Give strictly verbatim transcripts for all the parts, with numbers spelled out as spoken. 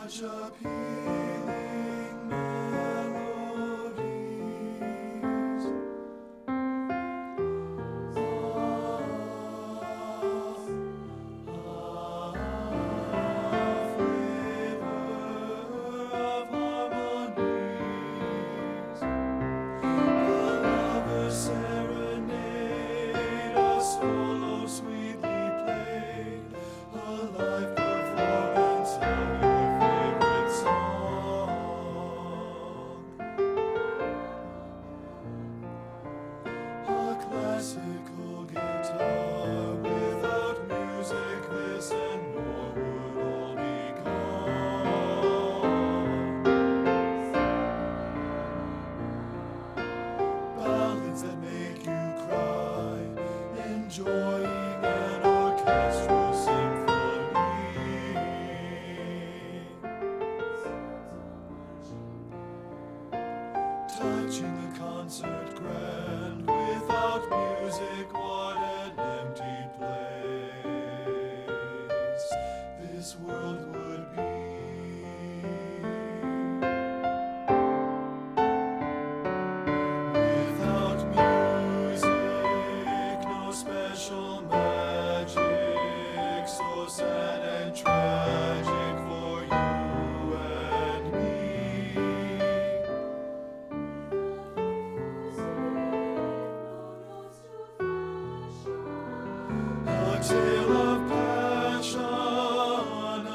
such appealing melodies. Ah, ah, flavor of harmonies. A lover's serenade, a solo sweetly played, a live performance of your favorite song. A classical guitar, without music this and more would all be gone. Ballads that make you cry, enjoying an orchestral symphony. Touching a concert grand, without music what an empty place this world would be. Without music, no special magic, so sad and tragic for you and me. A tale of passion, a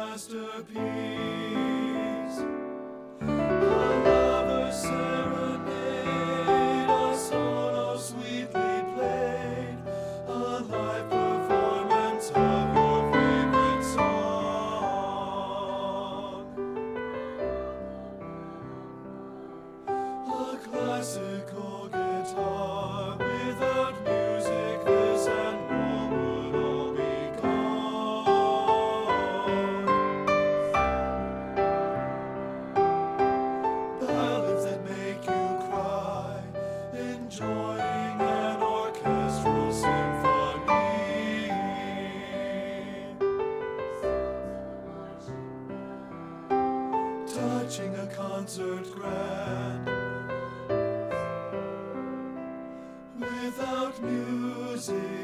masterpiece. A lover's serenade, a solo sweetly played, a live performance of your favorite song. A classical guitar, without music this and more would all be gone. Ballads that make you cry, enjoying an orchestral symphony. Touching a concert grand, without music